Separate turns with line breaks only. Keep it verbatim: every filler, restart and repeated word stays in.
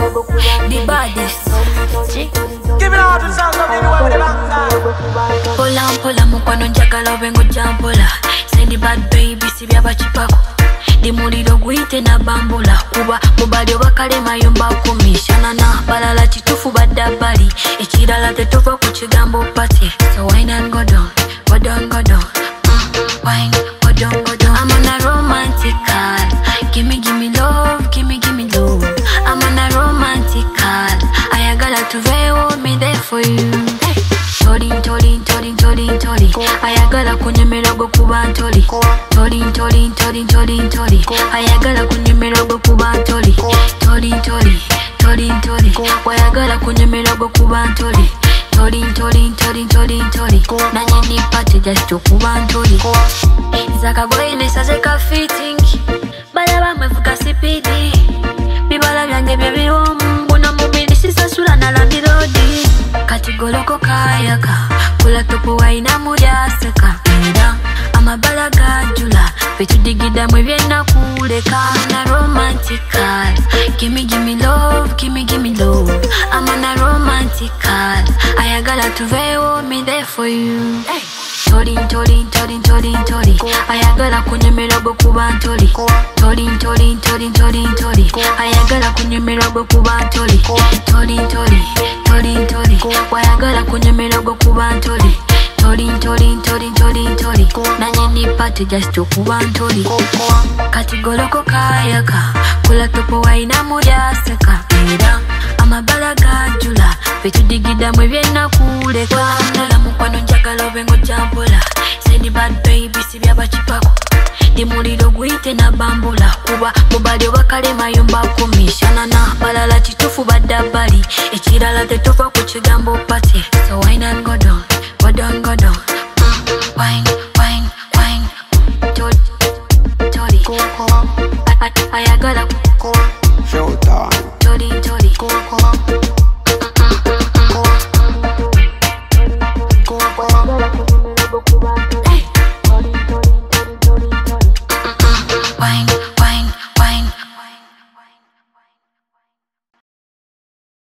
The baddest.
Give it all to sound of the long time.
Pola mpola mukwano njagala obengo jampola. Send the bad baby si byaba chipako. Di muliro gwite na bambula kuba mubali obakale mayumba kumishana na balala kitufu badabali ekirala tetuva ku kigambo pati. So wine and go down, go down, go down. Mm, wine, go down, go down. I'm on a romantic call. Give me, give me love, give me, give me love. I'm on a romantic call. Ayagala tuveho me there for you. Tolin, tolin, tolin, tolin, tolin. Ayagala kunyemera go kuba ntoli. Tolin, tolin, tolin, tolin, tolin. Ayagala kunyemera go kuba ntoli. Tolin, tolin, tolin, tolin. Ayagala kunyemera go kuba ntoli. Tolin, tolin, tolin, tolin, tolin. Nanye ni pati just to kuba ntoli. Zaka boy nesa zeka fitting. Balaba mwefuka sipidi. Bibala byange byebiwomu. Buna mubili sisasula na landi rodi. Kati goloko kayaka. Kula topo waina muryaseka. Era amabala gajula. Petu digida mwebyena kuleka. I'm on a romantic call. Gimme, gimme love, gimme, gimme love. I'm on a romantic call. Ayagala tuveho me there for you. Hey. Tolin, tolin, tolin, tolin, tolin. Ayagala kunyemera go kuba ntoli. Tolin, tolin, tolin, tolin, tolin. Ayagala kunyemera go kuba ntoli. Tolin, tolin, tolin, tolin. Ayagala kunyemera go kuba ntoli. Tolin, tolin, tolin, tolin, tolin. Nanye ni pati just to kuba ntoli. Kati goloko kayaka. Kula topo waina muryaseka. Era amabala gajula. Petu digida mwebyena kuleka. Nala mukwano njagala obengo jampola. Send the bad baby si byaba chipako. Di muliro gwite na bambula kuba mubali obakale mayumba kumishana na balala kitufu badabali ekirala tetuva ku kigambo pati. So